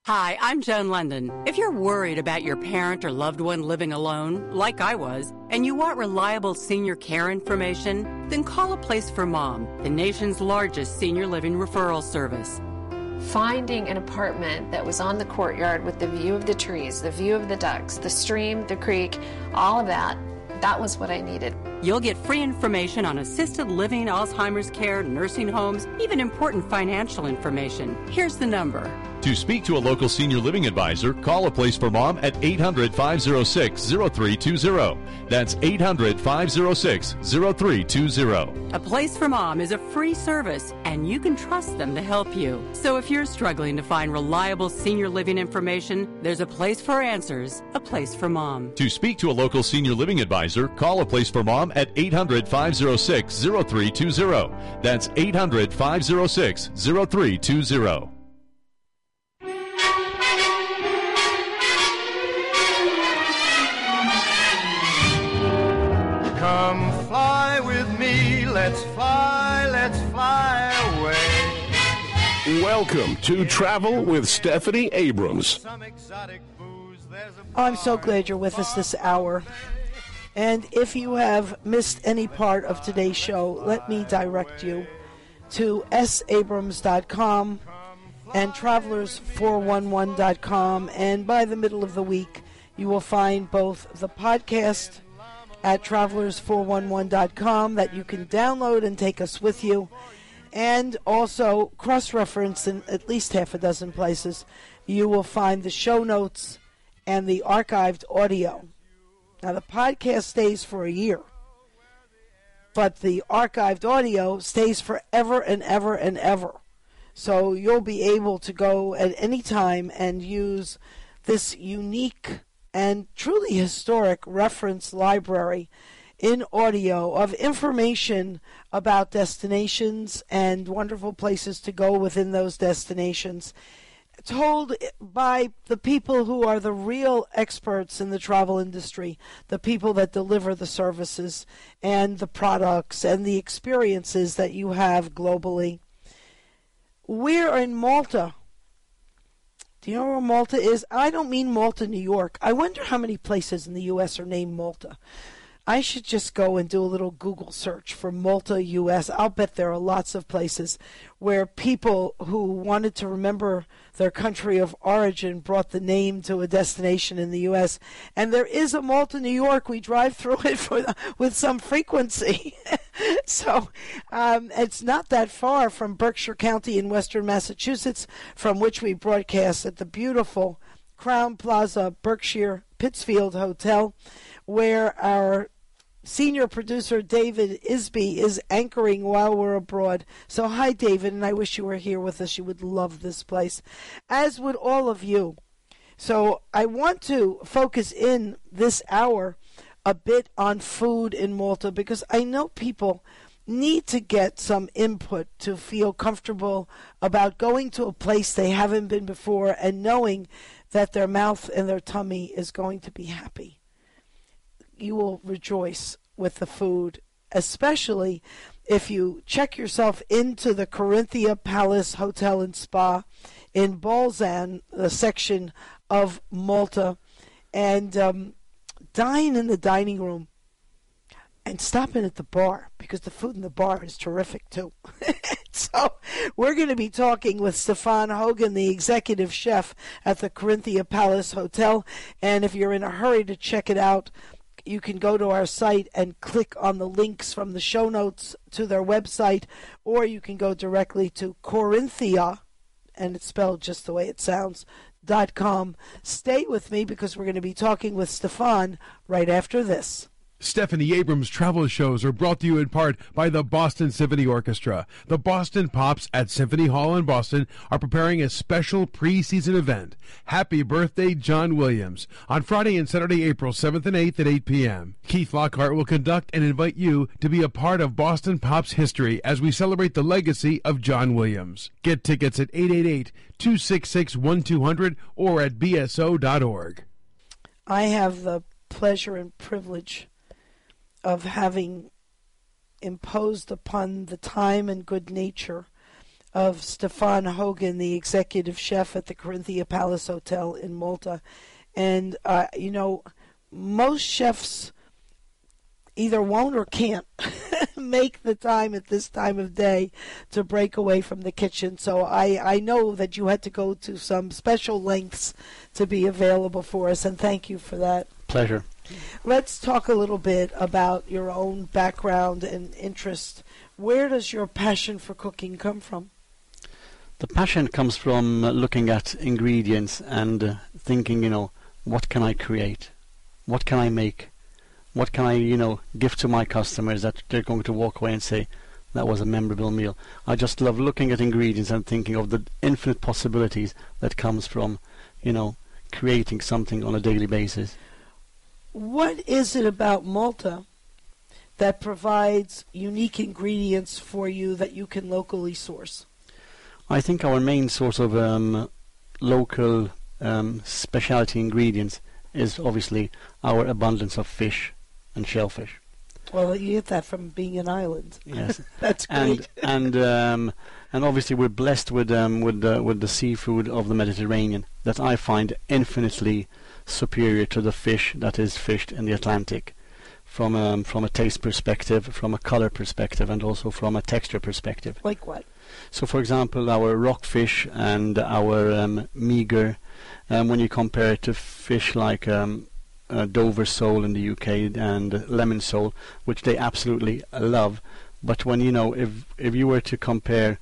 Hi, I'm Joan London. If you're worried about your parent or loved one living alone, like I was, and you want reliable senior care information, then call A Place for Mom, the nation's largest senior living referral service. Finding an apartment that was on the courtyard with the view of the trees, the view of the ducks, the stream, the creek, all of that, that was what I needed. You'll get free information on assisted living, Alzheimer's care, nursing homes, even important financial information. Here's the number. To speak to a local senior living advisor, call A Place for Mom at 800-506-0320. That's 800-506-0320. A Place for Mom is a free service, and you can trust them to help you. So if you're struggling to find reliable senior living information, there's a place for answers, A Place for Mom. To speak to a local senior living advisor, call A Place for Mom at 800-506-0320. That's 800-506-0320. Come fly with me, let's fly away. Welcome to Travel with Stephanie Abrams. I'm so glad you're with us this hour. And if you have missed any part of today's show, let me direct you to sabrams.com and travelers411.com. And by the middle of the week, you will find both the podcast at travelers411.com that you can download and take us with you, and also cross-reference in at least half a dozen places. You will find the show notes and the archived audio. Now, the podcast stays for a year, but the archived audio stays forever and ever and ever. So you'll be able to go at any time and use this unique and truly historic reference library in audio of information about destinations and wonderful places to go within those destinations, told by the people who are the real experts in the travel industry, the people that deliver the services and the products and the experiences that you have globally. We're in Malta. Do you know where Malta is? I don't mean Malta, New York. I wonder how many places in the U.S. are named Malta. I should just go and do a little Google search for Malta, U.S. I'll bet there are lots of places where people who wanted to remember their country of origin brought the name to a destination in the U.S. And there is a Malta, New York. We drive through it with some frequency. So it's not that far from Berkshire County in western Massachusetts, from which we broadcast at the beautiful Crown Plaza Berkshire Pittsfield Hotel, where our senior producer David Isby is anchoring while we're abroad. So hi, David, and I wish you were here with us. You would love this place, as would all of you. So I want to focus in this hour a bit on food in Malta, because I know people need to get some input to feel comfortable about going to a place they haven't been before and knowing that their mouth and their tummy is going to be happy. You will rejoice with the food, especially if you check yourself into the Corinthia Palace Hotel and Spa in Bolzan, the section of Malta, and dine in the dining room and stop in at the bar, because the food in the bar is terrific too. So we're going to be talking with Stefan Hogan, the executive chef at the Corinthia Palace Hotel. And if you're in a hurry to check it out, you can go to our site and click on the links from the show notes to their website, or you can go directly to Corinthia, and it's spelled just the way it sounds, .com. Stay with me, because we're going to be talking with Stefan right after this. Stephanie Abrams travel shows are brought to you in part by the Boston Symphony Orchestra. The Boston Pops at Symphony Hall in Boston are preparing a special preseason event. Happy birthday, John Williams, on Friday and Saturday, April 7th and 8th at 8 p.m. Keith Lockhart will conduct and invite you to be a part of Boston Pops history as we celebrate the legacy of John Williams. Get tickets at 888-266-1200 or at bso.org. I have the pleasure and privilege of having imposed upon the time and good nature of Stefan Hogan, the executive chef at the Corinthia Palace Hotel in Malta. And, most chefs either won't or can't make the time at this time of day to break away from the kitchen. So I know that you had to go to some special lengths to be available for us, and thank you for that. Pleasure. Let's talk a little bit about your own background and interest. Where does your passion for cooking come from? The passion comes from looking at ingredients and thinking, what can I create? What can I make? What can I, give to my customers that they're going to walk away and say, that was a memorable meal? I just love looking at ingredients and thinking of the infinite possibilities that comes from, creating something on a daily basis. What is it about Malta that provides unique ingredients for you that you can locally source? I think our main source of local specialty ingredients is obviously our abundance of fish and shellfish. Well, you get that from being an island. Yes, that's great. And obviously we're blessed with the seafood of the Mediterranean that I find infinitely superior to the fish that is fished in the Atlantic, from a taste perspective, from a color perspective, and also from a texture perspective. Like what? So, for example, our rockfish and our meager, when you compare it to fish like Dover sole in the UK and lemon sole, which they absolutely love, but when if you were to compare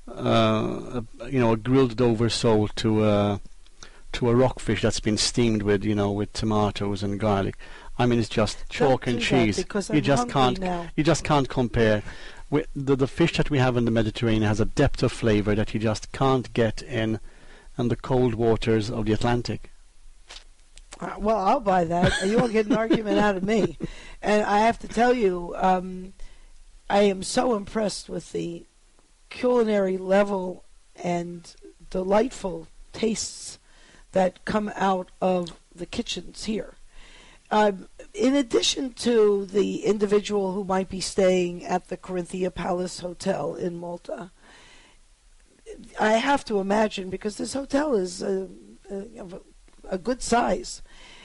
a grilled Dover sole to a rockfish that's been steamed with with tomatoes and garlic, I mean, it's just chalk and cheese. You just can't compare. The fish that we have in the Mediterranean has a depth of flavor that you just can't get in the cold waters of the Atlantic. Well, I'll buy that. You won't get an argument out of me. And I have to tell you, I am so impressed with the culinary level and delightful tastes that come out of the kitchens here. In addition to the individual who might be staying at the Corinthia Palace Hotel in Malta, I have to imagine, because this hotel is a good size,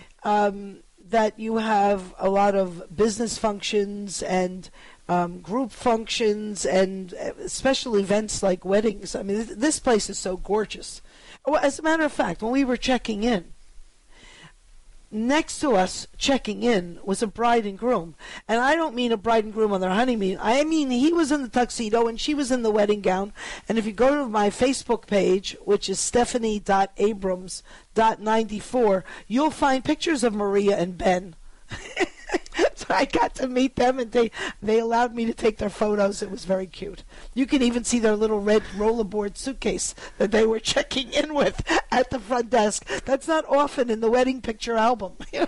that you have a lot of business functions and group functions and special events like weddings. I mean, this place is so gorgeous. Well, as a matter of fact, when we were checking in, next to us checking in was a bride and groom. And I don't mean a bride and groom on their honeymoon. I mean he was in the tuxedo and she was in the wedding gown. And if you go to my Facebook page, which is Stephanie.Abrams.94, you'll find pictures of Maria and Ben. So I got to meet them, and they allowed me to take their photos. It was very cute. You can even see their little red rollerboard suitcase that they were checking in with at the front desk. That's not often in the wedding picture album.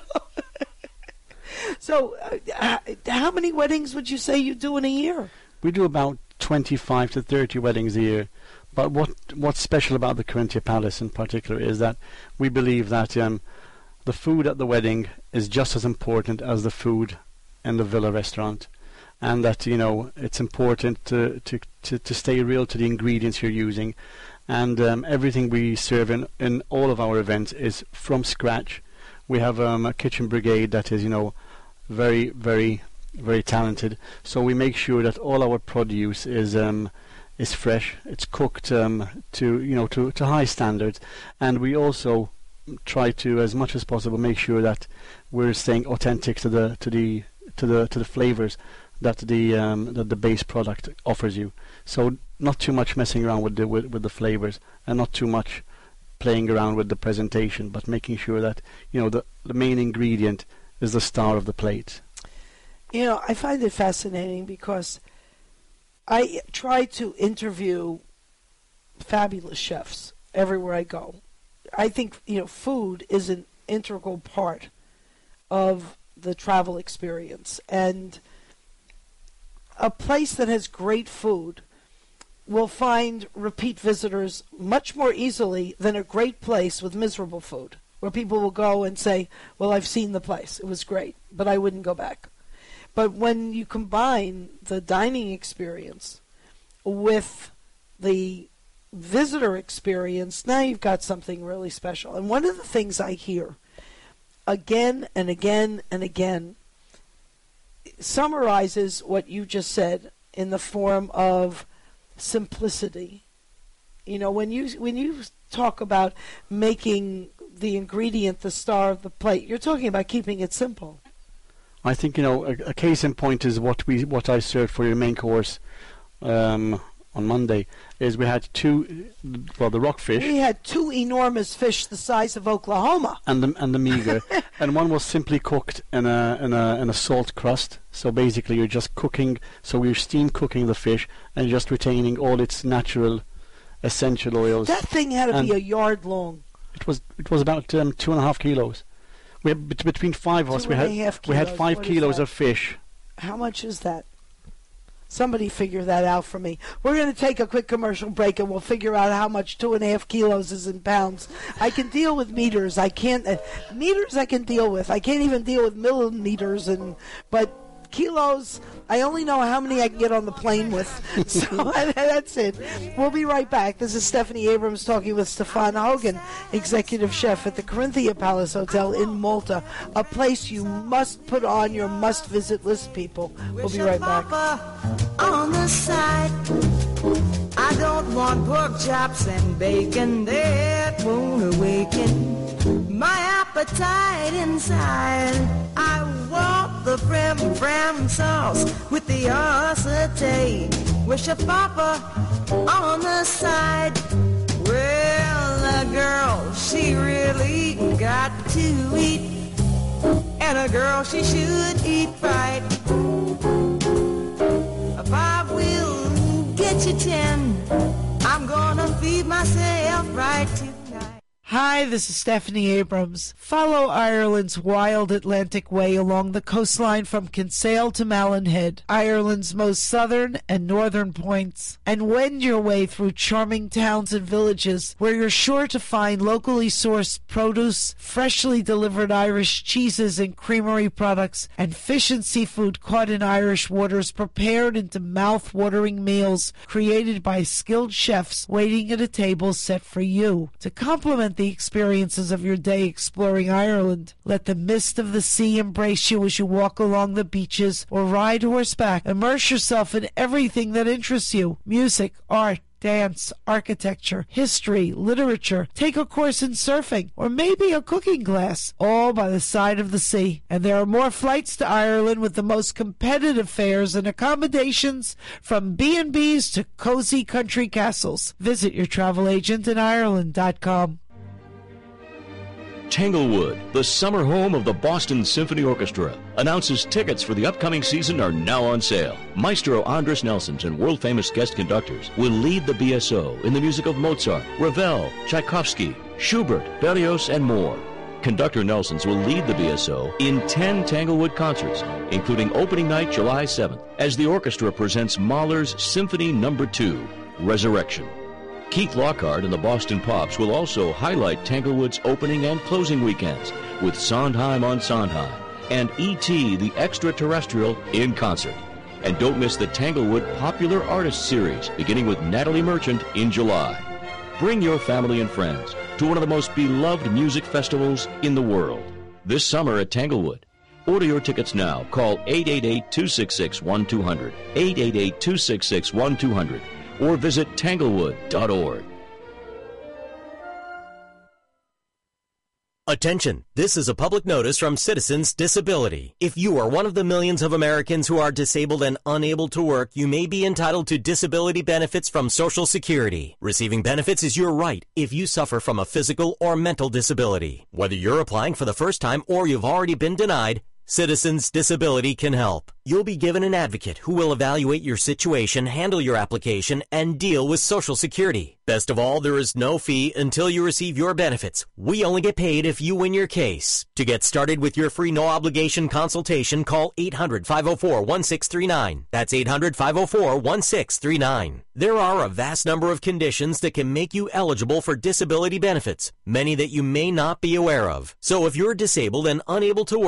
So how many weddings would you say you do in a year? We do about 25 to 30 weddings a year. But what's special about the Corinthia Palace in particular is that we believe that the food at the wedding is just as important as the food in the villa restaurant, and that it's important to stay real to the ingredients you're using, and everything we serve in all of our events is from scratch. We have a kitchen brigade that is very, very, very talented, so we make sure that all our produce is fresh. It's cooked to high standards, and we also try to, as much as possible, make sure that we're staying authentic to the flavors that the base product offers you. So not too much messing around with the flavors, and not too much playing around with the presentation, but making sure that the main ingredient is the star of the plate. I find it fascinating because I try to interview fabulous chefs everywhere I go. I think food is an integral part of the travel experience, and a place that has great food will find repeat visitors much more easily than a great place with miserable food, where people will go and say, well, I've seen the place, it was great, but I wouldn't go back. But when you combine the dining experience with the visitor experience, now you've got something really special. And one of the things I hear again and again and again summarizes what you just said in the form of simplicity. You know, when you talk about making the ingredient the star of the plate, you're talking about keeping it simple. I think, a case in point is what I served for your main course on Monday. Is we had the rockfish. We had 2 enormous fish the size of Oklahoma, and the meager, and one was simply cooked in a salt crust. So basically, you're just cooking. So we're steam cooking the fish and just retaining all its natural, essential oils. That thing had to be a yard long. It was about 2.5 kilos. We had, between 5 of us, we had 5 kilos of fish. How much is that? Somebody figure that out for me. We're going to take a quick commercial break, and we'll figure out how much 2.5 kilos is in pounds. I can deal with meters. I can't meters. I can deal with. I can't even deal with millimeters, but kilos, I only know how many I can get on the plane with. So that's it. We'll be right back. This is Stephanie Abrams talking with Stefan Hogan, executive chef at the Corinthia Palace Hotel in Malta, a place you must put on your must-visit list, people. We'll be right back. On the side, I don't want pork chops and bacon that won't awaken my appetite inside. I want the fram sauce with the acetate. Wish a papa on the side. Well, a girl, she really got to eat, and a girl, she should eat right. If I will get you 10, I'm gonna feed myself right tonight. Hi, this is Stephanie Abrams. Follow Ireland's wild Atlantic way along the coastline from Kinsale to Malin Head, Ireland's most southern and northern points, and wend your way through charming towns and villages where you're sure to find locally sourced produce, freshly delivered Irish cheeses and creamery products, and fish and seafood caught in Irish waters prepared into mouth-watering meals created by skilled chefs waiting at a table set for you. To complement the experiences of your day exploring Ireland, let the mist of the sea embrace you as you walk along the beaches or ride horseback. Immerse yourself in everything that interests you: music, art, dance, architecture, history, literature. Take a course in surfing, or maybe a cooking class, all by the side of the sea. And there are more flights to Ireland with the most competitive fares and accommodations, from B&Bs to cozy country castles. Visit your travel agent in Ireland.com. Tanglewood, the summer home of the Boston Symphony Orchestra, announces tickets for the upcoming season are now on sale. Maestro Andres Nelsons and world-famous guest conductors will lead the BSO in the music of Mozart, Ravel, Tchaikovsky, Schubert, Berlioz, and more. Conductor Nelsons will lead the BSO in 10 Tanglewood concerts, including opening night July 7th, as the orchestra presents Mahler's Symphony No. 2, Resurrection. Keith Lockhart and the Boston Pops will also highlight Tanglewood's opening and closing weekends with Sondheim on Sondheim and E.T. the Extraterrestrial in concert. And don't miss the Tanglewood Popular Artist Series, beginning with Natalie Merchant in July. Bring your family and friends to one of the most beloved music festivals in the world this summer at Tanglewood. Order your tickets now. Call 888-266-1200, 888-266-1200, or visit tanglewood.org. Attention! This is a public notice from Citizens Disability. If you are one of the millions of Americans who are disabled and unable to work, you may be entitled to disability benefits from Social Security. Receiving benefits is your right if you suffer from a physical or mental disability. Whether you're applying for the first time or you've already been denied, Citizens Disability can help. You'll be given an advocate who will evaluate your situation, handle your application, and deal with Social Security. Best of all, there is no fee until you receive your benefits. We only get paid if you win your case. To get started with your free no-obligation consultation, call 800-504-1639. That's 800-504-1639. There are a vast number of conditions that can make you eligible for disability benefits, many that you may not be aware of. So if you're disabled and unable to work,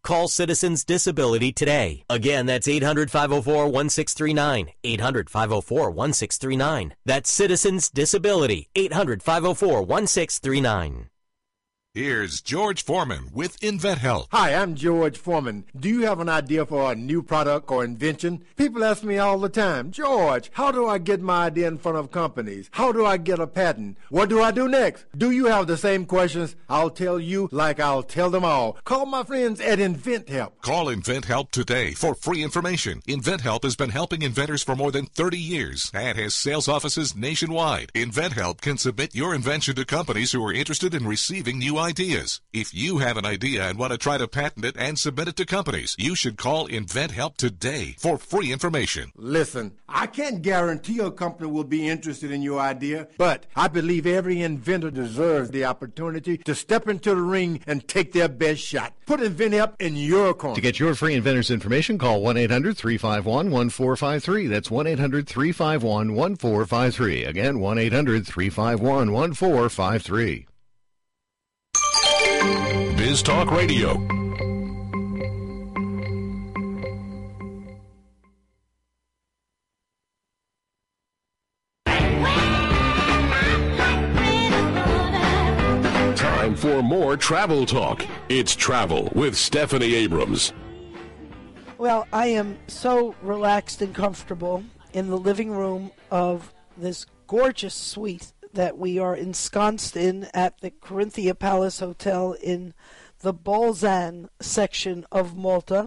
Call Citizens Disability today. Again, that's 800-504-1639. 800-504-1639. That's Citizens Disability. 800-504-1639. Here's George Foreman with InventHelp. Hi, I'm George Foreman. Do you have an idea for a new product or invention? People ask me all the time, George, how do I get my idea in front of companies? How do I get a patent? What do I do next? Do you have the same questions? I'll tell you like I'll tell them all. Call my friends at InventHelp. Call InventHelp today for free information. InventHelp has been helping inventors for more than 30 years and has sales offices nationwide. InventHelp can submit your invention to companies who are interested in receiving new ideas. If you have an idea and want to try to patent it and submit it to companies, you should call InventHelp today for free information. Listen, I can't guarantee a company will be interested in your idea, but I believe every inventor deserves the opportunity to step into the ring and take their best shot. Put InventHelp in your corner. To get your free inventor's information, call 1-800-351-1453. That's 1-800-351-1453. Again, 1-800-351-1453. Biz Talk Radio. Time for more travel talk. It's Travel with Stephanie Abrams. Well, I am so relaxed and comfortable in the living room of this gorgeous suite that we are ensconced in at the Corinthia Palace Hotel in the Bolzan section of Malta.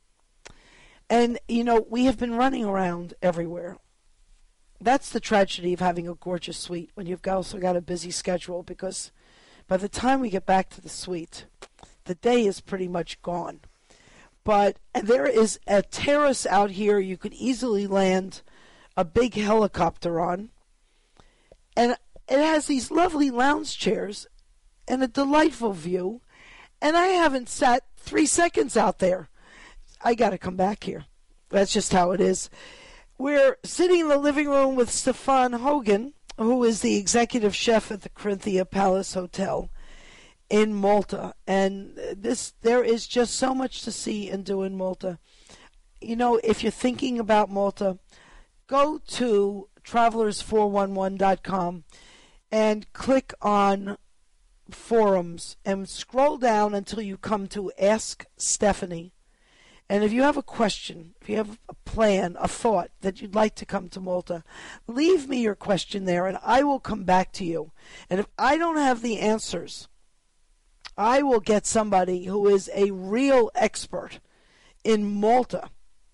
And, you know, we have been running around everywhere. That's the tragedy of having a gorgeous suite when you've also got a busy schedule, because by the time we get back to the suite, the day is pretty much gone. But there is a terrace out here you could easily land a big helicopter on. And it has these lovely lounge chairs and a delightful view. And I haven't sat 3 seconds out there. I got to come back here. That's just how it is. We're sitting in the living room with Stefan Hogan, who is the executive chef at the Corinthia Palace Hotel in Malta. And there is just so much to see and do in Malta. You know, if you're thinking about Malta, go to travelers411.com and click on forums and scroll down until you come to Ask Stephanie. And if you have a question, if you have a plan, a thought that you'd like to come to Malta, leave me your question there and I will come back to you. And if I don't have the answers, I will get somebody who is a real expert in Malta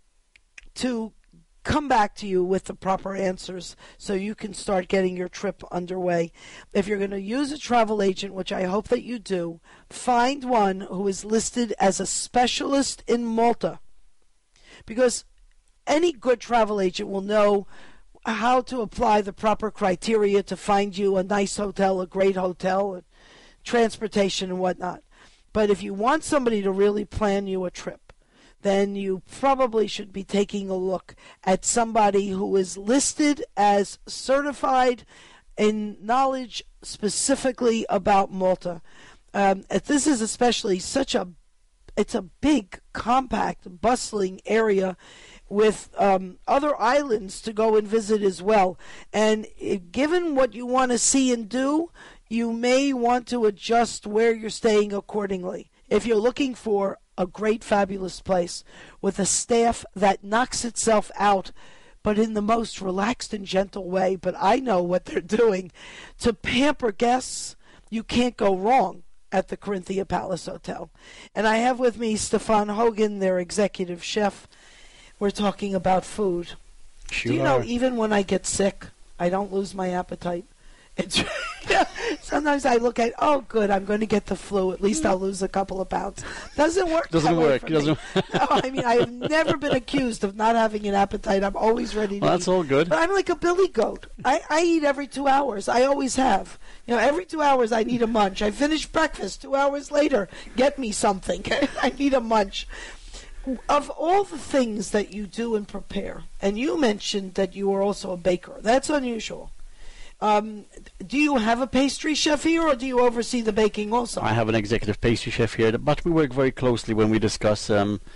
to come back to you with the proper answers so you can start getting your trip underway. If you're going to use a travel agent, which I hope that you do, find one who is listed as a specialist in Malta, because any good travel agent will know how to apply the proper criteria to find you a nice hotel, a great hotel, transportation and whatnot. But if you want somebody to really plan you a trip, then you probably should be taking a look at somebody who is listed as certified in knowledge specifically about Malta. This is especially it's a big, compact, bustling area with other islands to go and visit as well. And given what you want to see and do, you may want to adjust where you're staying accordingly. If you're looking for a great, fabulous place with a staff that knocks itself out, but in the most relaxed and gentle way, but I know what they're doing to pamper guests, you can't go wrong at the Corinthia Palace Hotel. And I have with me Stefan Hogan, their executive chef. We're talking about food. Do you know, even when I get sick, I don't lose my appetite. It's sometimes I look at, oh, good, I'm going to get the flu. At least I'll lose a couple of pounds. Doesn't work. Doesn't work. No, I mean, I have never been accused of not having an appetite. I'm always ready to eat. That's all good. But I'm like a billy goat. I eat every 2 hours. I always have. You know, every 2 hours I need a munch. I finish breakfast. 2 hours later, get me something. I need a munch. Of all the things that you do and prepare, and you mentioned that you are also a baker. That's unusual. Do you have a pastry chef here, or do you oversee the baking also? I have an executive pastry chef here, but we work very closely when we discuss,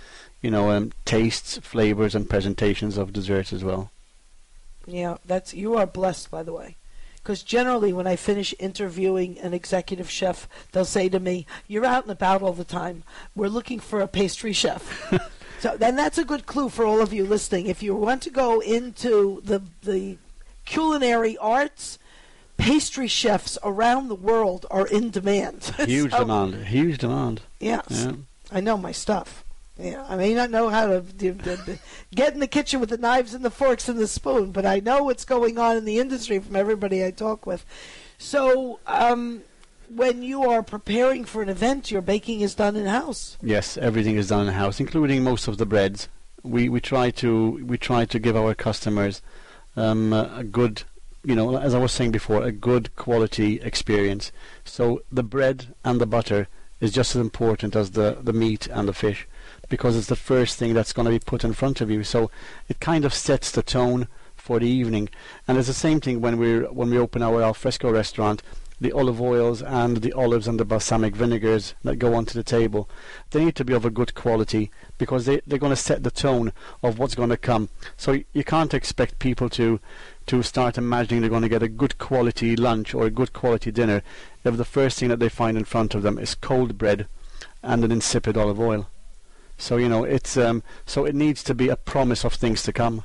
tastes, flavors, and presentations of desserts as well. Yeah, you are blessed, by the way. Because generally when I finish interviewing an executive chef, they'll say to me, "You're out and about all the time. We're looking for a pastry chef." So then that's a good clue for all of you listening. If you want to go into the culinary arts, pastry chefs around the world are in demand. Huge demand. Yes. Yeah. I know my stuff. Yeah, I may not know how to get in the kitchen with the knives and the forks and the spoon, but I know what's going on in the industry from everybody I talk with. So, when you are preparing for an event, your baking is done in-house? Yes, everything is done in-house, including most of the breads. We try to give our customers a good, as I was saying before, a good quality experience. So the bread and the butter is just as important as the meat and the fish, because it's the first thing that's going to be put in front of you. So it kind of sets the tone for the evening. And it's the same thing when we open our alfresco restaurant. The olive oils and the olives and the balsamic vinegars that go onto the table, they need to be of a good quality, because they're going to set the tone of what's going to come. So you can't expect people to start imagining they're going to get a good quality lunch or a good quality dinner if the first thing that they find in front of them is cold bread and an insipid olive oil. So it needs to be a promise of things to come.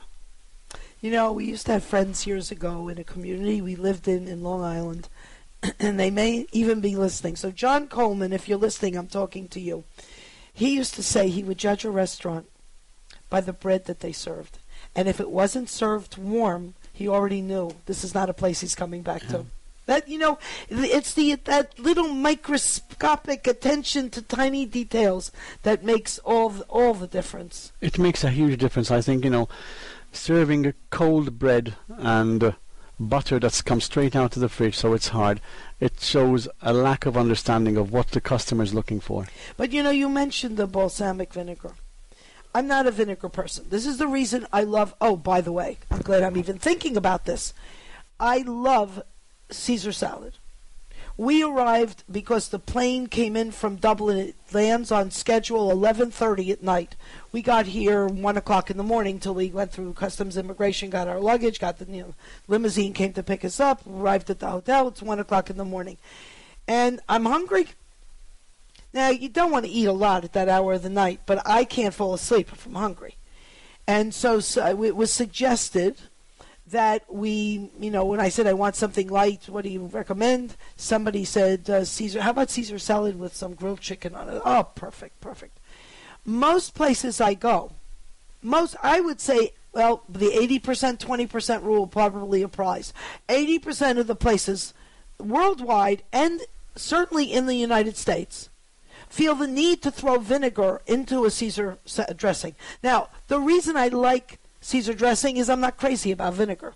We used to have friends years ago in a community we lived in Long Island, and they may even be listening. So John Coleman, if you're listening, I'm talking to you. He used to say he would judge a restaurant by the bread that they served, and if it wasn't served warm, he already knew this is not a place he's coming back to. That, it's that little microscopic attention to tiny details that makes all the difference. It makes a huge difference. I think, serving a cold bread and butter that's come straight out of the fridge, so it's hard, it shows a lack of understanding of what the customer is looking for. But, you mentioned the balsamic vinegar. I'm not a vinegar person. This is the reason I love, by the way, I'm glad I'm even thinking about this. I love Caesar salad. We arrived because the plane came in from Dublin. It lands on schedule 11:30 at night. We got here 1 o'clock in the morning till we went through customs immigration, got our luggage, got the limousine came to pick us up, arrived at the hotel. It's 1 o'clock in the morning. And I'm hungry. Now, you don't want to eat a lot at that hour of the night, but I can't fall asleep if I'm hungry. And so it was suggested that we, when I said I want something light, what do you recommend? Somebody said, Caesar, how about Caesar salad with some grilled chicken on it? Oh, perfect. Most places I go, I would say, well, the 80%, 20% rule probably applies. 80% of the places worldwide, and certainly in the United States, feel the need to throw vinegar into a Caesar dressing. Now, the reason I like Caesar dressing is I'm not crazy about vinegar.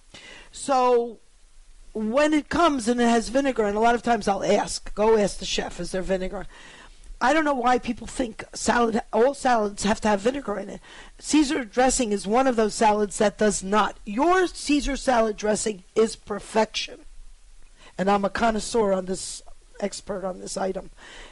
So when it comes and it has vinegar, and a lot of times I'll go ask the chef, is there vinegar? I don't know why people think all salads have to have vinegar in it. Caesar dressing is one of those salads that does not. Your Caesar salad dressing is perfection. And I'm a connoisseur on this, expert on this item.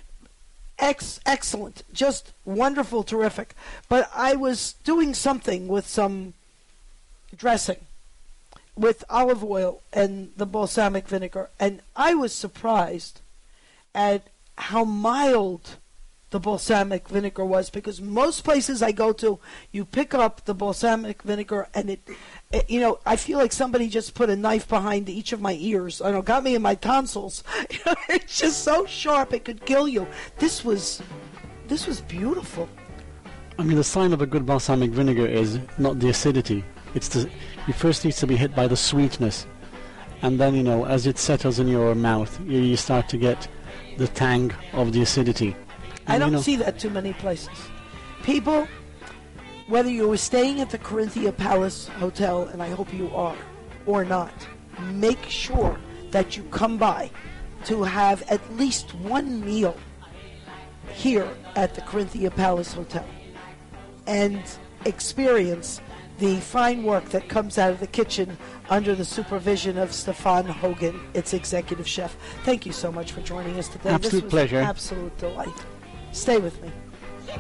Excellent, just wonderful, terrific. But I was doing something with some dressing, with olive oil and the balsamic vinegar, and I was surprised at how mild the balsamic vinegar was, because most places I go to, you pick up the balsamic vinegar and it I feel like somebody just put a knife behind each of my ears. Got me in my tonsils. It's just so sharp it could kill you. This was beautiful. I mean, the sign of a good balsamic vinegar is not the acidity. You first need to be hit by the sweetness, and then as it settles in your mouth, you start to get the tang of the acidity. And I don't see that too many places. People, whether you were staying at the Corinthia Palace Hotel, and I hope you are, or not, make sure that you come by to have at least one meal here at the Corinthia Palace Hotel and experience the fine work that comes out of the kitchen under the supervision of Stefan Hogan, its executive chef. Thank you so much for joining us today. Absolute this was pleasure. An absolute delight. Stay with me. She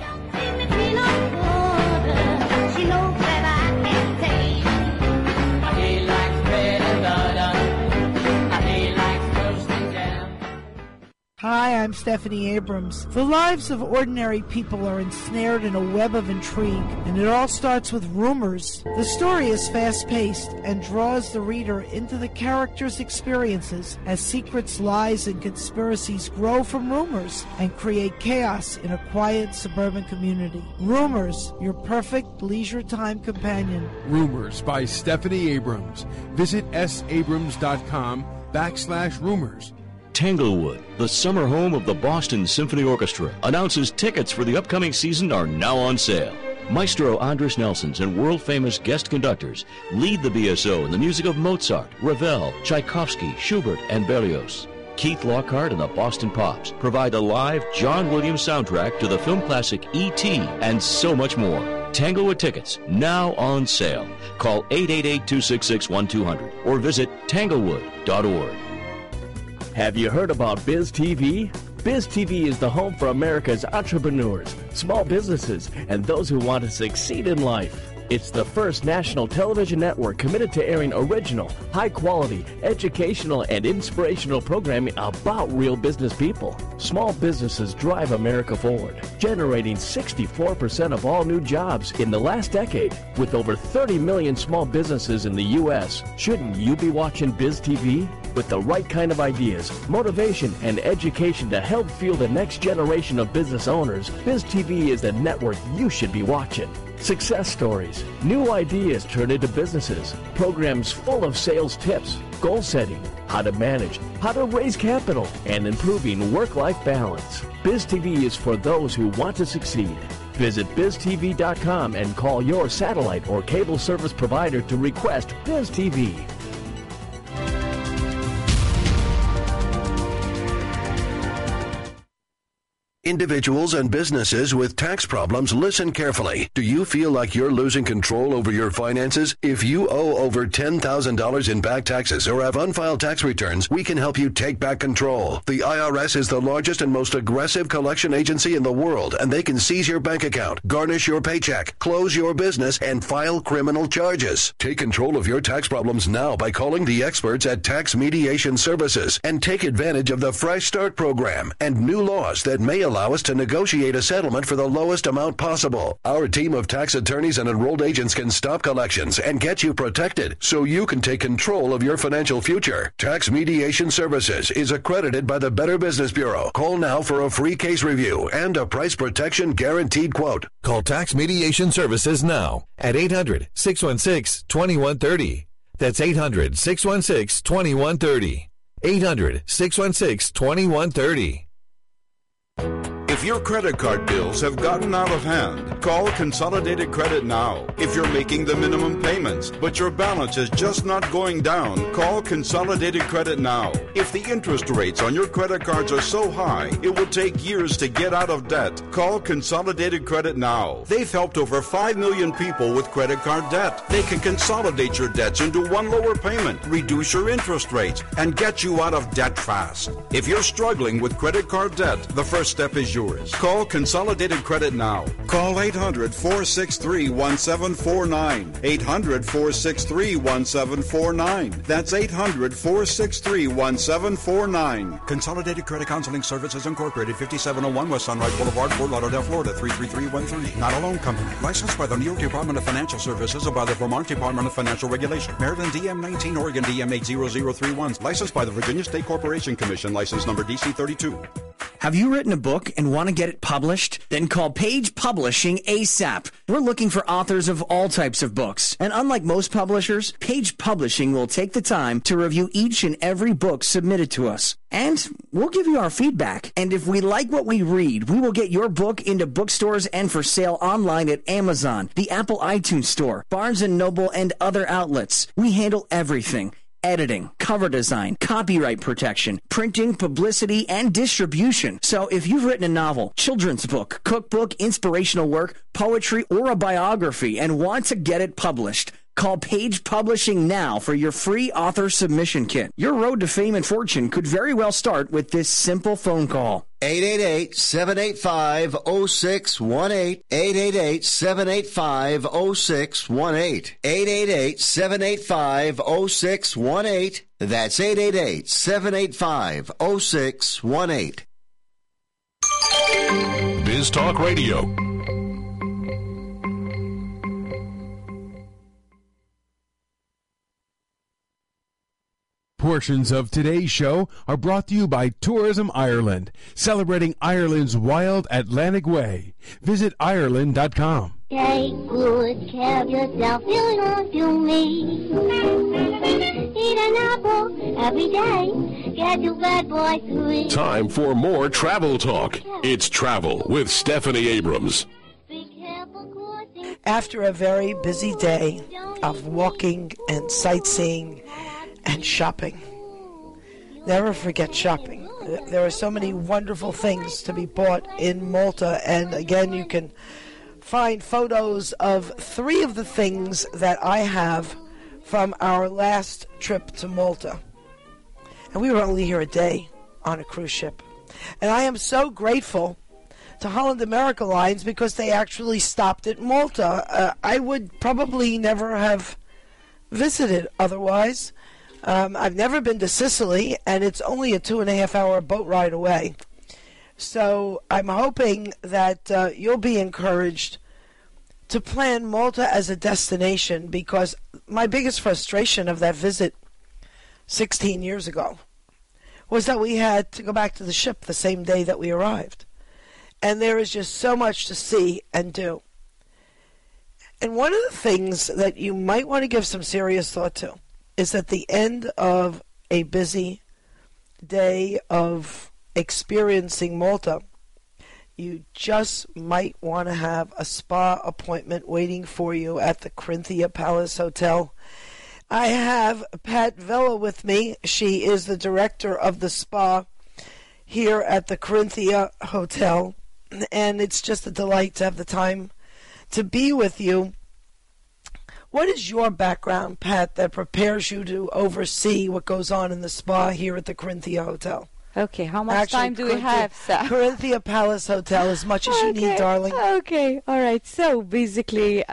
knows that I can taste. He likes bread and butter. He likes toast and jam. Hi, I'm Stephanie Abrams. The lives of ordinary people are ensnared in a web of intrigue, and it all starts with rumors. The story is fast-paced and draws the reader into the characters' experiences as secrets, lies, and conspiracies grow from rumors and create chaos in a quiet suburban community. Rumors, your perfect leisure time companion. Rumors by Stephanie Abrams. Visit sabrams.com/rumors. Tanglewood, the summer home of the Boston Symphony Orchestra, announces tickets for the upcoming season are now on sale. Maestro Andres Nelsons and world-famous guest conductors lead the BSO in the music of Mozart, Ravel, Tchaikovsky, Schubert, and Berlioz. Keith Lockhart and the Boston Pops provide a live John Williams soundtrack to the film classic E.T. and so much more. Tanglewood tickets now on sale. Call 888-266-1200 or visit tanglewood.org. Have you heard about Biz TV? Biz TV is the home for America's entrepreneurs, small businesses, and those who want to succeed in life. It's the first national television network committed to airing original, high-quality, educational, and inspirational programming about real business people. Small businesses drive America forward, generating 64% of all new jobs in the last decade. With over 30 million small businesses in the U.S., shouldn't you be watching Biz TV? With the right kind of ideas, motivation, and education to help fuel the next generation of business owners, Biz TV is the network you should be watching. Success stories, new ideas turned into businesses, programs full of sales tips, goal setting, how to manage, how to raise capital, and improving work-life balance. Biz TV is for those who want to succeed. Visit biztv.com and call your satellite or cable service provider to request Biz TV. Individuals and businesses with tax problems, listen carefully. Do you feel like you're losing control over your finances? If you owe over $10,000 in back taxes or have unfiled tax returns, we can help you take back control. The IRS is the largest and most aggressive collection agency in the world, and they can seize your bank account, garnish your paycheck, close your business, and file criminal charges. Take control of your tax problems now by calling the experts at Tax Mediation Services and take advantage of the Fresh Start program and new laws that may allow us to negotiate a settlement for the lowest amount possible. Our team of tax attorneys and enrolled agents can stop collections and get you protected so you can take control of your financial future. Tax Mediation Services is accredited by the Better Business Bureau. Call now for a free case review and a price protection guaranteed quote. Call Tax Mediation Services now at 800-616-2130. That's 800-616-2130. 800-616-2130. If your credit card bills have gotten out of hand, call Consolidated Credit now. If you're making the minimum payments, but your balance is just not going down, call Consolidated Credit now. If the interest rates on your credit cards are so high, it will take years to get out of debt, call Consolidated Credit now. They've helped over 5 million people with credit card debt. They can consolidate your debts into one lower payment, reduce your interest rates, and get you out of debt fast. If you're struggling with credit card debt, the first step is yours. Call Consolidated Credit now. Call 800-463-1749. 800-463-1749. That's 800-463-1749. Consolidated Credit Counseling Services Incorporated, 5701 West Sunrise Boulevard, Fort Lauderdale, Florida, 33313. Not a loan company. Licensed by the New York Department of Financial Services and by the Vermont Department of Financial Regulation. Maryland DM19, Oregon DM80031. Licensed by the Virginia State Corporation Commission. License number DC32. Have you written a book and want to get it published? Then call Page Publishing ASAP. We're looking for authors of all types of books. And unlike most publishers, Page Publishing will take the time to review each and every book submitted to us. And we'll give you our feedback. And if we like what we read, we will get your book into bookstores and for sale online at Amazon, the Apple iTunes Store, Barnes & Noble, and other outlets. We handle everything. editing, cover design, copyright protection, printing, publicity, and distribution. So if you've written a novel, children's book, cookbook, inspirational work, poetry, or a biography and want to get it published, call Page Publishing now for your free author submission kit. Your road to fame and fortune could very well start with this simple phone call. 888-785-0618. 888-785-0618. 888-785-0618. That's 888-785-0618. Biz Talk Radio. Portions of today's show are brought to you by Tourism Ireland, celebrating Ireland's wild Atlantic way. Visit Ireland.com. Take good care of yourself, you don't do me. Eat an apple every day, get your bad boy 3. Time for more travel talk. It's Travel with Stephanie Abrams. After a very busy day of walking and sightseeing and shopping. Never forget shopping. There are so many wonderful things to be bought in Malta, and again, you can find photos of 3 of the things that I have from our last trip to Malta. And we were only here a day on a cruise ship. And I am so grateful to Holland America Lines because they actually stopped at Malta. I would probably never have visited otherwise. I've never been to Sicily, and it's only a 2.5-hour boat ride away. So I'm hoping that you'll be encouraged to plan Malta as a destination, because my biggest frustration of that visit 16 years ago was that we had to go back to the ship the same day that we arrived. And there is just so much to see and do. And one of the things that you might want to give some serious thought to is at the end of a busy day of experiencing Malta, you just might want to have a spa appointment waiting for you at the Corinthia Palace Hotel. I have Pat Vella with me. She is the director of the spa here at the Corinthia Hotel, and it's just a delight to have the time to be with you. What is your background, Pat, that prepares you to oversee what goes on in the spa here at the Corinthia Hotel? Okay, how much time do we have, sir? Corinthia Palace Hotel, as much as you need, darling. Okay, all right. So basically,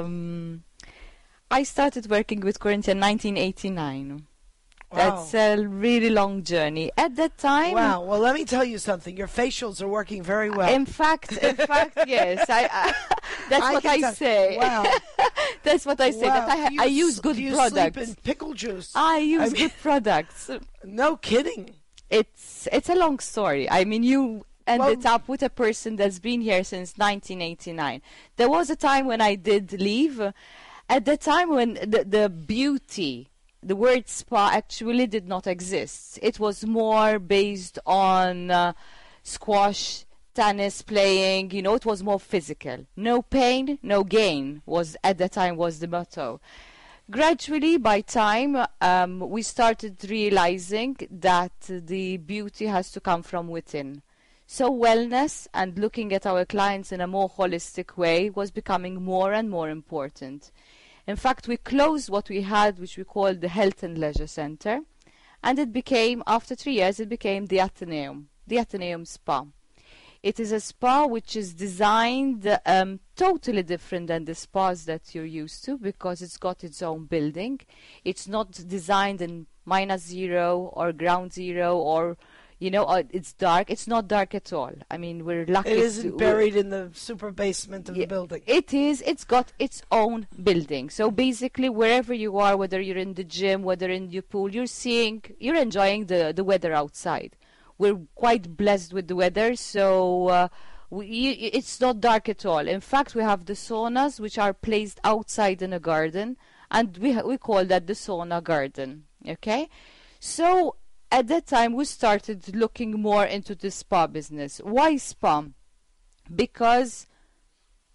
I started working with Corinthia in 1989. Wow. That's a really long journey. At that time... Wow, well, let me tell you something. Your facials are working very well. In fact, yes. That's what I say. Wow. That's what I say. Wow. That I use good products. Do you sleep in pickle juice? I use good products. No kidding. It's a long story. I mean, you ended up with a person that's been here since 1989. There was a time when I did leave. At the time when the beauty... The word spa actually did not exist. It was more based on squash, tennis playing, it was more physical. No pain, no gain at that time was the motto. Gradually, by time, we started realizing that the beauty has to come from within. So wellness and looking at our clients in a more holistic way was becoming more and more important. In fact, we closed what we had, which we called the Health and Leisure Center, and it became, after 3 years, it became the Athenaeum Spa. It is a spa which is designed totally different than the spas that you're used to, because it's got its own building. It's not designed in -0 or ground zero or... it's dark. It's not dark at all. I mean, we're lucky. It isn't buried in the super basement of the building. It is. It's got its own building. So basically, wherever you are, whether you're in the gym, whether in your pool, you're enjoying the weather outside. We're quite blessed with the weather, so it's not dark at all. In fact, we have the saunas, which are placed outside in a garden, and we call that the sauna garden. Okay, so. At that time, we started looking more into the spa business. Why spa? Because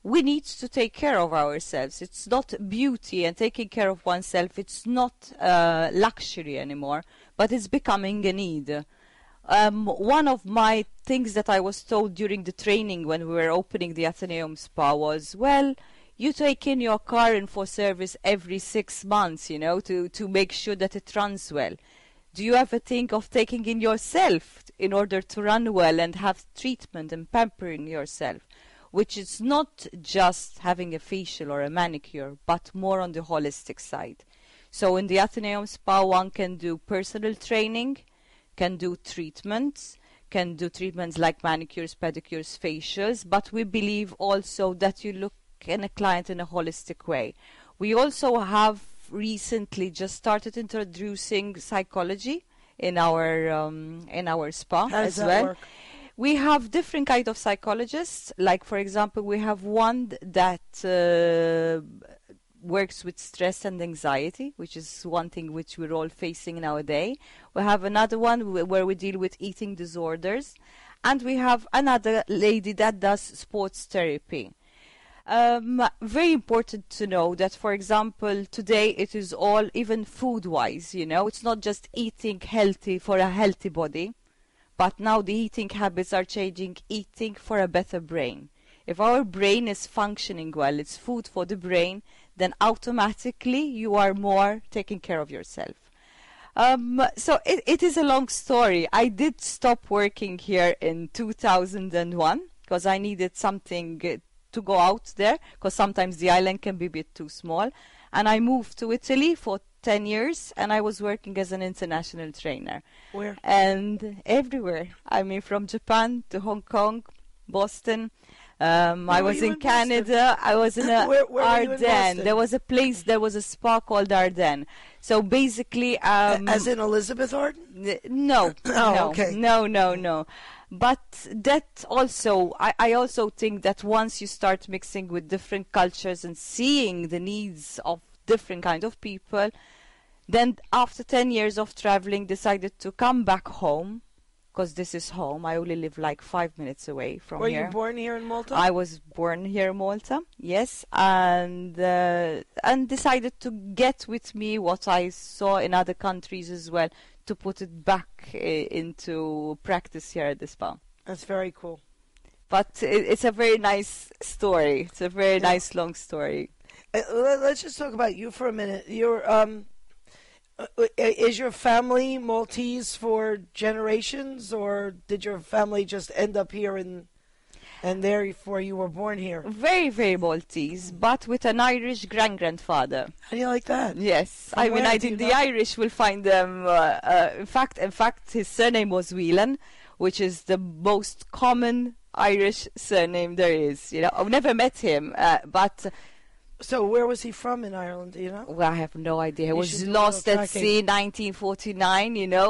we need to take care of ourselves. It's not beauty and taking care of oneself. It's not luxury anymore, but it's becoming a need. One of my things that I was told during the training when we were opening the Athenaeum Spa was, well, you take in your car in for service every 6 months, you know, to make sure that it runs well. Do you ever think of taking in yourself in order to run well and have treatment and pampering yourself? Which is not just having a facial or a manicure, but more on the holistic side. So in the Athenaeum Spa, one can do personal training, can do treatments like manicures, pedicures, facials, but we believe also that you look at a client in a holistic way. We also have recently just started introducing psychology in our spa as well. Work? We have different kind of psychologists. Like, for example, we have one that works with stress and anxiety, which is one thing which we're all facing nowadays. We have another one where we deal with eating disorders. And we have another lady that does sports therapy. Very important to know that, for example, today it is all, even food-wise, you know, it's not just eating healthy for a healthy body, but now the eating habits are changing, eating for a better brain. If our brain is functioning well, it's food for the brain, then automatically you are more taking care of yourself. So it is a long story. I did stop working here in 2001 because I needed something to go out there, because sometimes the island can be a bit too small. And I moved to Italy for 10 years, and I was working as an international trainer. Where? And everywhere. I mean, from Japan to Hong Kong, Boston. I was in Canada. I was in Ardennes. There was a place, there was a spa called Ardennes. So basically... as in Elizabeth Arden? No. Oh, okay. No. But that also, I also think that once you start mixing with different cultures and seeing the needs of different kind of people, then after 10 years of traveling, decided to come back home, because this is home. I only live like 5 minutes away from here. Were you born here in Malta? I was born here in Malta, yes, and decided to get with me what I saw in other countries as well, to put it back into practice here at the spa. That's very cool. But it's a very nice story. It's a very nice long story. Let's just talk about you for a minute. Is your family Maltese for generations, or did your family just end up here and therefore you were born here? Very, very Maltese, but with an Irish grandfather. How do you like that? Yes. I mean, I think the Irish will find them... in fact, his surname was Whelan, which is the most common Irish surname there is. You know, I've never met him, but... So where was he from in Ireland, do you know? Well, I have no idea. He was lost at sea in 1949, you know.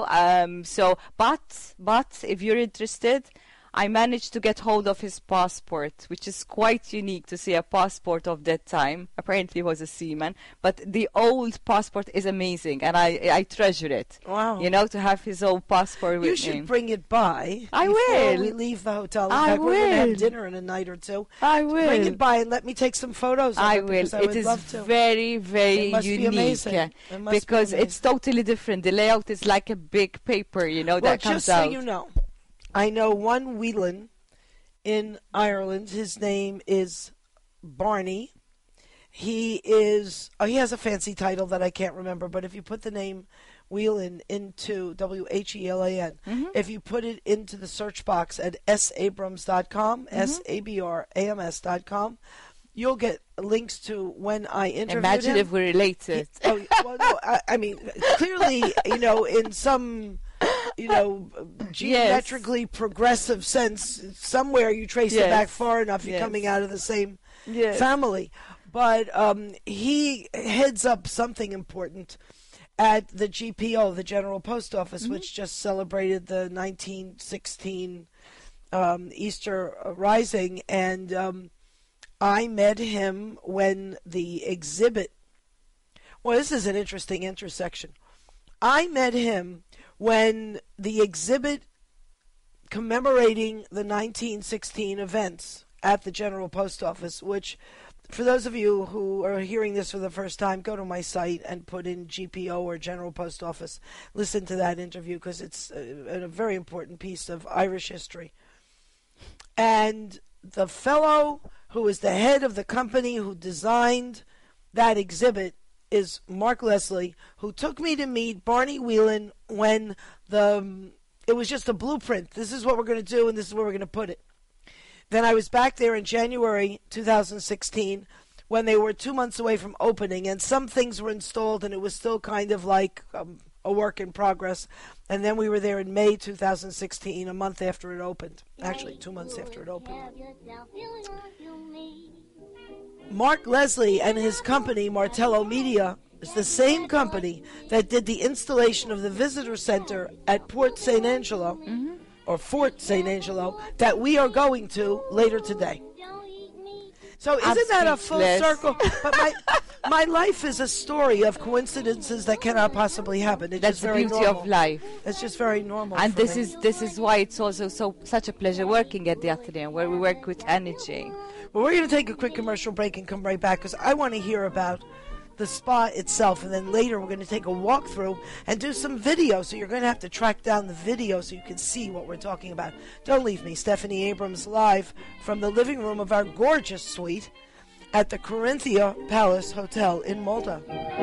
But if you're interested, I managed to get hold of his passport, which is quite unique to see a passport of that time. Apparently he was a seaman. But the old passport is amazing, and I treasure it. Wow. You know, to have his old passport with me. You should bring it by. I before will. We leave the hotel. In fact, we're going to have dinner in a night or two. I will. Bring it by and let me take some photos of I it. will. I would it is love to. very, very it must unique. Be amazing. It must because be it's totally different. The layout is like a big paper, you know, that comes out. Just so you know, I know one Whelan in Ireland. His name is Barney. He has a fancy title that I can't remember, but if you put the name Whelan into Whelan, if you put it into the search box at sabrams.com, sabrams.com, you'll get links to when I interviewed Imagine him. if we're related. I mean, clearly, you know, in some... geometrically progressive sense, somewhere you trace it back far enough, you're coming out of the same family. But he heads up something important at the GPO, the General Post Office, which just celebrated the 1916 Easter Rising. And I met him when the exhibit... Well, this is an interesting intersection. I met him when the exhibit commemorating the 1916 events at the General Post Office, which, for those of you who are hearing this for the first time, go to my site and put in GPO or General Post Office. Listen to that interview because it's a very important piece of Irish history. And the fellow who is the head of the company who designed that exhibit is Mark Leslie, who took me to meet Barney Whelan when it was just a blueprint. This is what we're going to do, and this is where we're going to put it. Then I was back there in January 2016 when they were 2 months away from opening, and some things were installed, and it was still kind of like a work in progress. And then we were there in May 2016, a month after it opened. Actually, 2 months after it opened. Mark Leslie and his company, Martello Media, is the same company that did the installation of the visitor center at Port St. Angelo, or Fort St. Angelo, that we are going to later today. So isn't that a full circle? But my life is a story of coincidences that cannot possibly happen. It's That's just very the beauty normal. of life. It's just very normal. And for this me. is why it's also such a pleasure working at the Athenaeum, where we work with energy. Well, we're going to take a quick commercial break and come right back because I want to hear about the spa itself, and then later we're going to take a walkthrough and do some video, so you're going to have to track down the video so you can see what we're talking about. Don't leave me. Stephanie Abrams live from the living room of our gorgeous suite at the Corinthia Palace Hotel in Malta.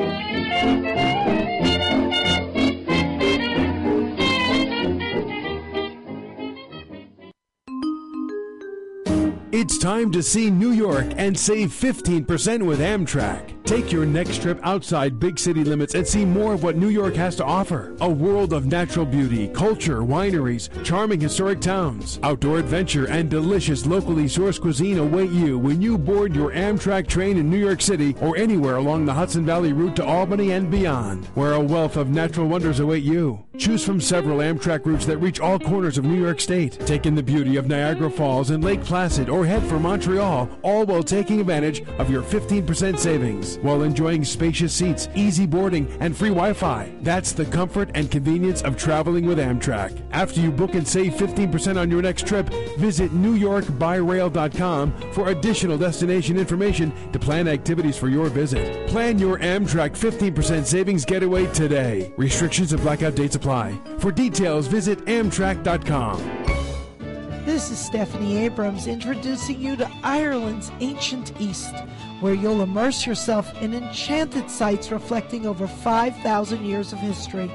It's time to see New York and save 15% with Amtrak. Take your next trip outside big city limits and see more of what New York has to offer. A world of natural beauty, culture, wineries, charming historic towns, outdoor adventure, and delicious locally sourced cuisine await you when you board your Amtrak train in New York City or anywhere along the Hudson Valley route to Albany and beyond, where a wealth of natural wonders await you. Choose from several Amtrak routes that reach all corners of New York State. Take in the beauty of Niagara Falls and Lake Placid or head for Montreal, all while taking advantage of your 15% savings, while enjoying spacious seats, easy boarding, and free Wi-Fi. That's the comfort and convenience of traveling with Amtrak. After you book and save 15% on your next trip, visit NewYorkByRail.com for additional destination information to plan activities for your visit. Plan your Amtrak 15% savings getaway today. Restrictions and blackout dates apply. For details, visit Amtrak.com. This is Stephanie Abrams introducing you to Ireland's ancient East, where you'll immerse yourself in enchanted sites reflecting over 5,000 years of history.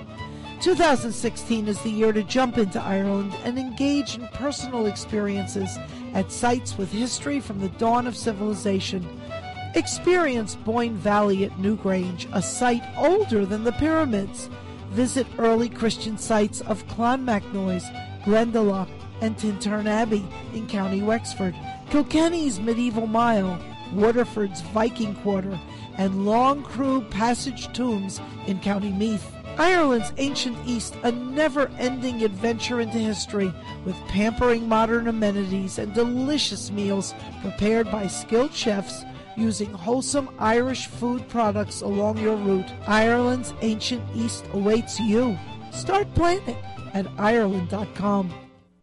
2016 is the year to jump into Ireland and engage in personal experiences at sites with history from the dawn of civilization. Experience Boyne Valley at Newgrange, a site older than the pyramids. Visit early Christian sites of Clonmacnoise, Glendalough, and Tintern Abbey in County Wexford, Kilkenny's Medieval Mile, Waterford's Viking Quarter, and Long Crew Passage Tombs in County Meath. Ireland's ancient East, a never-ending adventure into history with pampering modern amenities and delicious meals prepared by skilled chefs using wholesome Irish food products along your route. Ireland's ancient East awaits you. Start planning at Ireland.com.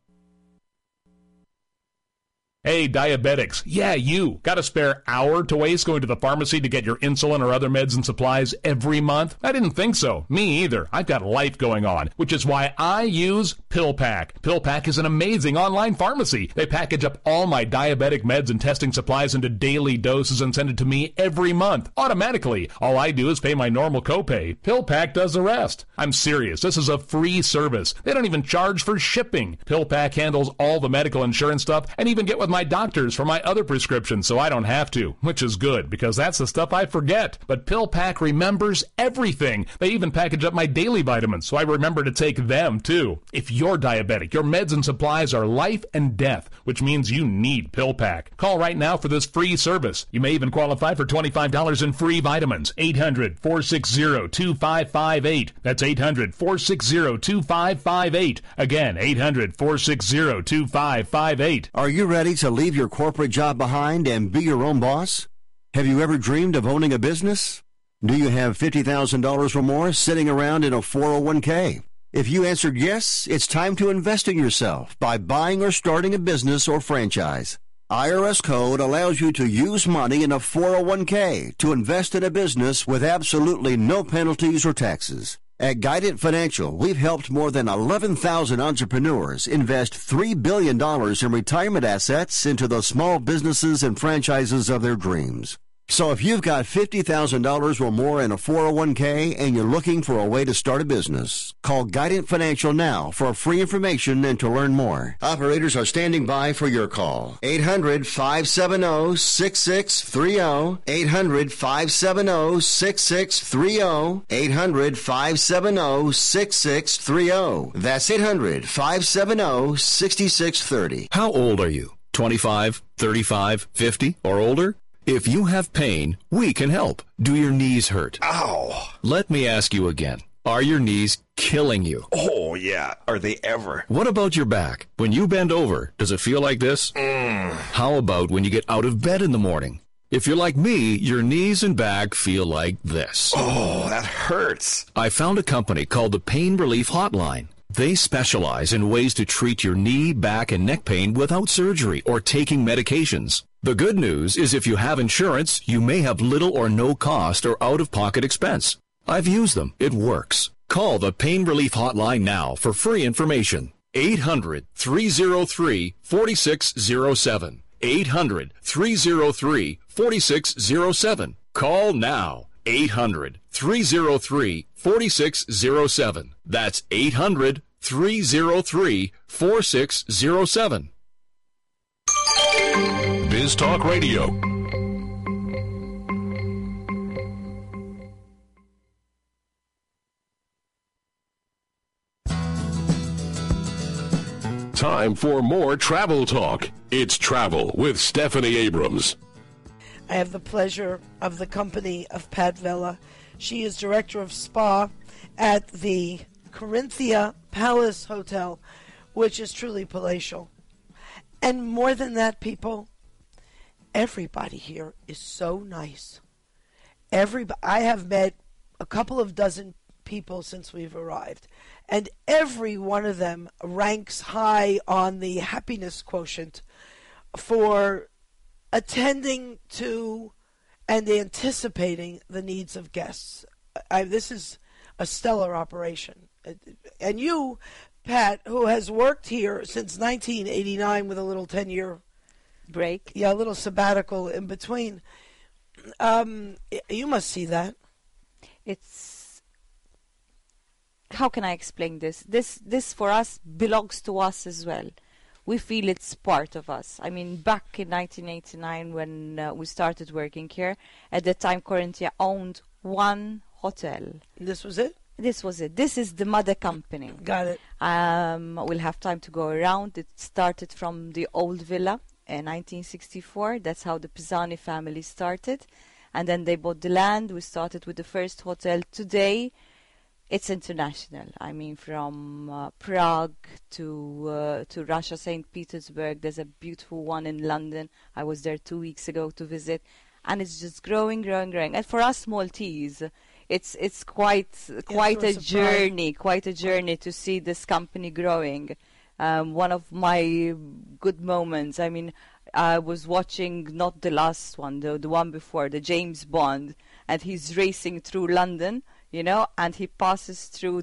Hey, diabetics. Yeah, you. Got a spare hour to waste going to the pharmacy to get your insulin or other meds and supplies every month? I didn't think so. Me either. I've got life going on, which is why I use PillPack. PillPack is an amazing online pharmacy. They package up all my diabetic meds and testing supplies into daily doses and send it to me every month, automatically. All I do is pay my normal copay. PillPack does the rest. I'm serious. This is a free service. They don't even charge for shipping. PillPack handles all the medical insurance stuff and even get with my doctors for my other prescriptions so I don't have to, which is good because that's the stuff I forget. But PillPack remembers everything. They even package up my daily vitamins so I remember to take them too. If you're diabetic, your meds and supplies are life and death, which means you need PillPack. Call right now for this free service. You may even qualify for $25 in free vitamins. 800-460-2558. That's 800-460-2558. Again, 800-460-2558. Are you ready to leave your corporate job behind and be your own boss? Have you ever dreamed of owning a business? Do you have $50,000 or more sitting around in a 401k? If you answered yes, it's time to invest in yourself by buying or starting a business or franchise. IRS code allows you to use money in a 401k to invest in a business with absolutely no penalties or taxes. At Guidant Financial, we've helped more than 11,000 entrepreneurs invest $3 billion in retirement assets into the small businesses and franchises of their dreams. So if you've got $50,000 or more in a 401k and you're looking for a way to start a business, call Guidant Financial now for free information and to learn more. Operators are standing by for your call. 800-570-6630. 800-570-6630. 800-570-6630. That's 800-570-6630. How old are you? 25, 35, 50, or older? If you have pain, we can help. Do your knees hurt? Ow. Let me ask you again. Are your knees killing you? Oh, yeah. Are they ever? What about your back? When you bend over, does it feel like this? How about when you get out of bed in the morning? If you're like me, your knees and back feel like this. Oh, that hurts. I found a company called the Pain Relief Hotline. They specialize in ways to treat your knee, back, and neck pain without surgery or taking medications. The good news is if you have insurance, you may have little or no cost or out-of-pocket expense. I've used them. It works. Call the Pain Relief Hotline now for free information. 800-303-4607. 800-303-4607. Call now. 800-303-4607. That's 800-303-4607. Biz Talk Radio. Time for more travel talk. It's Travel with Stephanie Abrams. I have the pleasure of the company of Pat Vela. She is director of spa at the Corinthia Palace Hotel, which is truly palatial. And more than that, people, everybody here is so nice. I have met a couple of dozen people since we've arrived, and every one of them ranks high on the happiness quotient for attending to and anticipating the needs of guests. This is a stellar operation. And you, Pat, who has worked here since 1989 with a little 10-year break. Yeah, a little sabbatical in between. You must see that. It's... How can I explain this? This for us belongs to us as well. We feel it's part of us. I mean, back in 1989 when we started working here, at that time Corinthia owned one hotel. This was it? This was it. This is the mother company. Got it. We'll have time to go around. It started from the old villa in 1964. That's how the Pisani family started. And then they bought the land. We started with the first hotel. Today, it's international. I mean, from Prague to Russia, St. Petersburg. There's a beautiful one in London. I was there 2 weeks ago to visit. And it's just growing, growing, growing. And for us Maltese, it's quite a journey to see this company growing. One of my good moments, I mean, I was watching not the last one, the one before, the James Bond, and he's racing through London, you know, and he passes through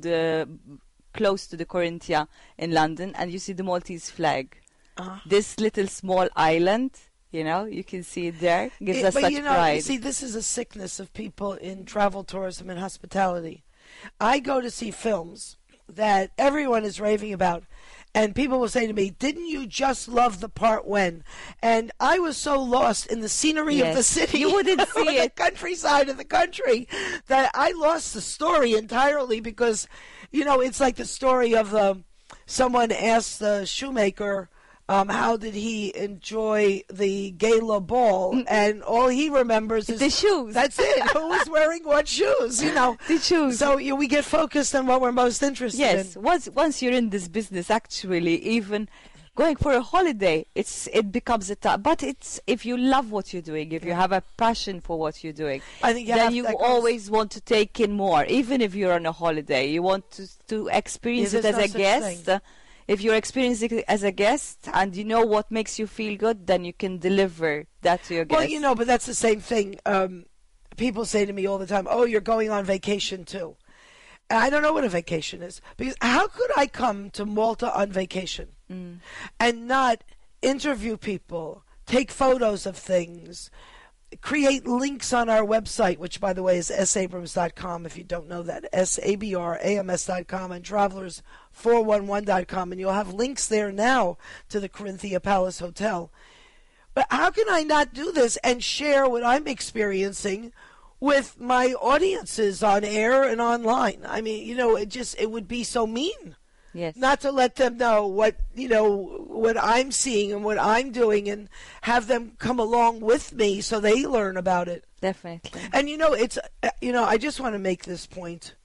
close to the Corinthia in London, and you see the Maltese flag. This little small island, you know, you can see it there. Gives us such pride. See, this is a sickness of people in travel tourism and hospitality. I go to see films that everyone is raving about, and people will say to me, didn't you just love the part when? And I was so lost in the scenery of the city. You wouldn't see it. The countryside of the country that I lost the story entirely because, you know, it's like the story of someone asked the shoemaker, how did he enjoy the gala ball? And all he remembers is the shoes. That's it. Who was wearing what shoes? You know, the shoes. So we get focused on what we're most interested in. Yes. Once you're in this business, actually, even going for a holiday, it becomes a tough. But it's if you love what you're doing, if you have a passion for what you're doing, I think then you always want to take in more. Even if you're on a holiday, you want to experience it as a guest. if you're experiencing it as a guest and you know what makes you feel good, then you can deliver that to your guests. Well, but that's the same thing. People say to me all the time, "Oh, you're going on vacation too." And I don't know what a vacation is, because how could I come to Malta on vacation and not interview people, take photos of things, create links on our website, which, by the way, is sabrams.com, if you don't know that, sabrams.com, and travelers411.com, and you'll have links there now to the Corinthia Palace Hotel. But how can I not do this and share what I'm experiencing with my audiences on air and online? I mean, it would be so mean. Yes. Not to let them know what I'm seeing and what I'm doing, and have them come along with me so they learn about it. Definitely. And I just want to make this point.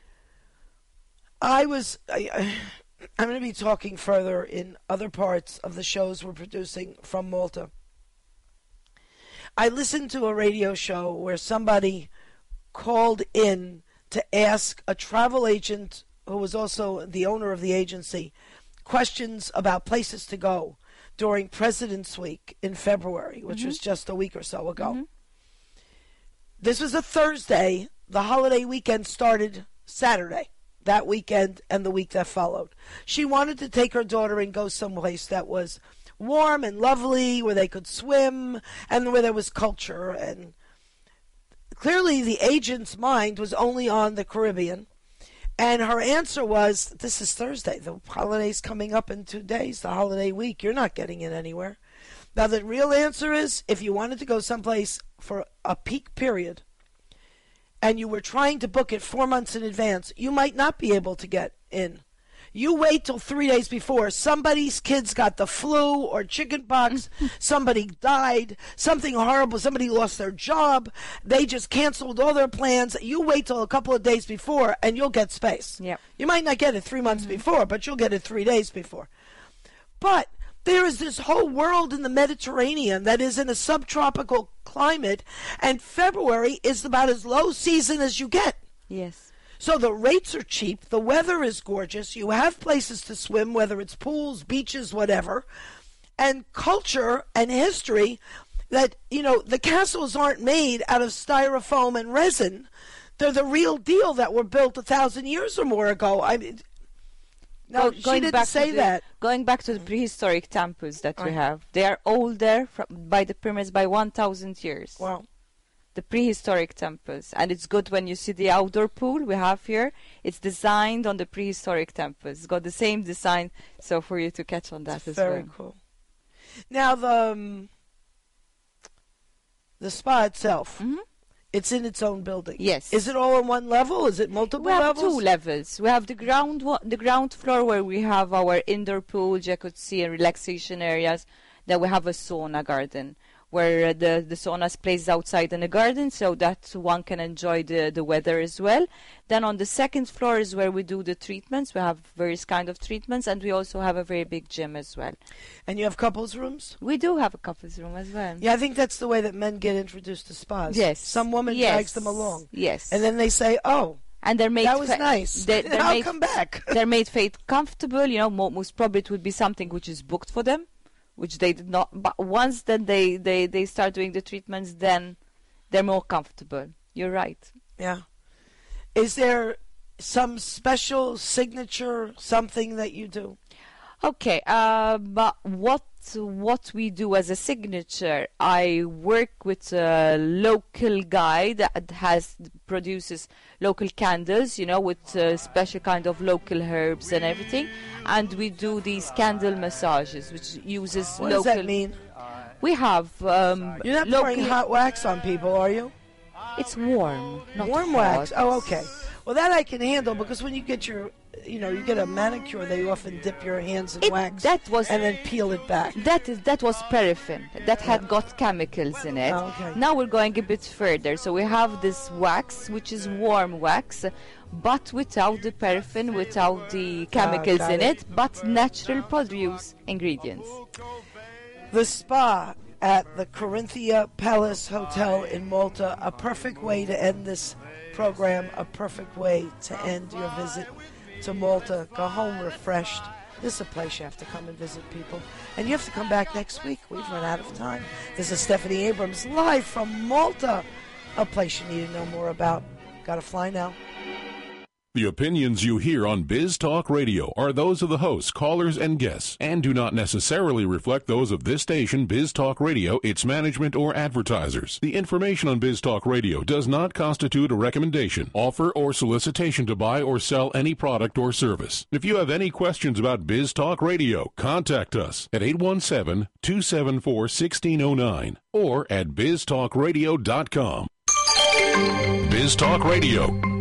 I'm going to be talking further in other parts of the shows we're producing from Malta. I listened to a radio show where somebody called in to ask a travel agent, who was also the owner of the agency, questions about places to go during President's Week in February, which was just a week or so ago. This was a Thursday. The holiday weekend started Saturday, that weekend and the week that followed. She wanted to take her daughter and go someplace that was warm and lovely, where they could swim and where there was culture. And clearly the agent's mind was only on the Caribbean. And her answer was, this is Thursday. The holiday's coming up in 2 days, the holiday week. You're not getting in anywhere. Now, the real answer is, if you wanted to go someplace for a peak period and you were trying to book it 4 months in advance, you might not be able to get in. You wait till 3 days before. Somebody's kids got the flu or chicken pox. Somebody died. Something horrible. Somebody lost their job. They just canceled all their plans. You wait till a couple of days before and you'll get space. Yep. You might not get it 3 months before, but you'll get it 3 days before. But there is this whole world in the Mediterranean that is in a subtropical climate, and February is about as low season as you get. Yes. So the rates are cheap, the weather is gorgeous, you have places to swim, whether it's pools, beaches, whatever, and culture and history that, the castles aren't made out of styrofoam and resin. They're the real deal that were built 1,000 years or more ago. I mean, no, she didn't say that. Going back to the prehistoric temples that we have, they are older by the pyramids by 1,000 years. Wow. The prehistoric temples, and it's good when you see the outdoor pool we have here. It's designed on the prehistoric temples. It's got the same design, so for you to catch on that as well. Very cool. Now the spa itself, it's in its own building. Yes. Is it all on one level? Is it multiple levels? We have 2 levels. We have the ground floor where we have our indoor pool, jacuzzi, and relaxation areas. Then we have a sauna garden, where the sauna is placed outside in the garden so that one can enjoy the weather as well. Then on the second floor is where we do the treatments. We have various kind of treatments, and we also have a very big gym as well. And you have couples rooms? We do have a couples room as well. Yeah, I think that's the way that men get introduced to spas. Yes. Some woman drags them along. Yes. And then they say, oh, and they're made that was nice. I'll come back. They're made comfortable. Most probably it would be something which is booked for them, which they did not. But once then they start doing the treatments, then they're more comfortable. You're right. Yeah. Is there some special signature, something that you do? Okay. But what we do as a signature, I work with a local guy that produces local candles, with special kind of local herbs and everything. And we do these candle massages, which uses what local. What does that mean? We have. You're not pouring hot wax on people, are you? It's warm, not warm hot. wax. Oh, okay. Well, that I can handle, because when you get you get a manicure, they often dip your hands in wax and then peel it back. That was paraffin. That had got chemicals in it. Oh, okay. Now we're going a bit further. So we have this wax, which is warm wax, but without the paraffin, without the chemicals in it, but natural produce ingredients. The spa at the Corinthia Palace Hotel in Malta, a perfect way to end this program, a perfect way to end your visit to Malta. Go home refreshed. This is a place you have to come and visit people. And you have to come back next week. We've run out of time. This is Stephanie Abrams live from Malta, a place you need to know more about. Gotta fly now. The opinions you hear on Biz Talk Radio are those of the hosts, callers, and guests, and do not necessarily reflect those of this station, Biz Talk Radio, its management, or advertisers. The information on Biz Talk Radio does not constitute a recommendation, offer, or solicitation to buy or sell any product or service. If you have any questions about Biz Talk Radio, contact us at 817-274-1609 or at biztalkradio.com. Biz Talk Radio.